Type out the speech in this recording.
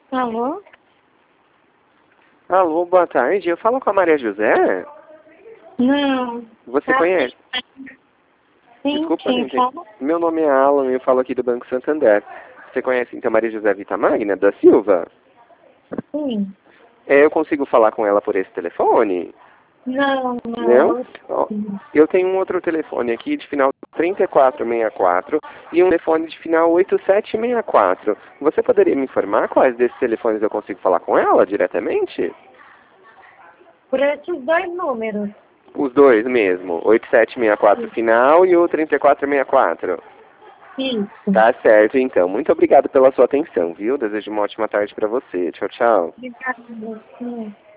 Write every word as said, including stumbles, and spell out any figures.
Alô? Alô, boa tarde. Eu falo com a Maria José? Não. Você Tá. conhece? Sim, Desculpa, quem gente. fala? Meu nome é Alan e eu falo aqui do Banco Santander. Você conhece então Maria José Vitamagna da Silva? Sim. É, eu consigo falar com ela por esse telefone? Não, Não? não. Ó, eu tenho um outro telefone aqui de final trinta e quatro sessenta e quatro e um telefone de final oitenta e sete sessenta e quatro. Você poderia me informar quais desses telefones eu consigo falar com ela diretamente? Por esses dois números. Os dois mesmo, oitenta e sete sessenta e quatro final e o trinta e quatro sessenta e quatro. Isso. Tá certo, então. Muito obrigado pela sua atenção, viu? Desejo uma ótima tarde para você. Tchau, tchau. Obrigada. Sim.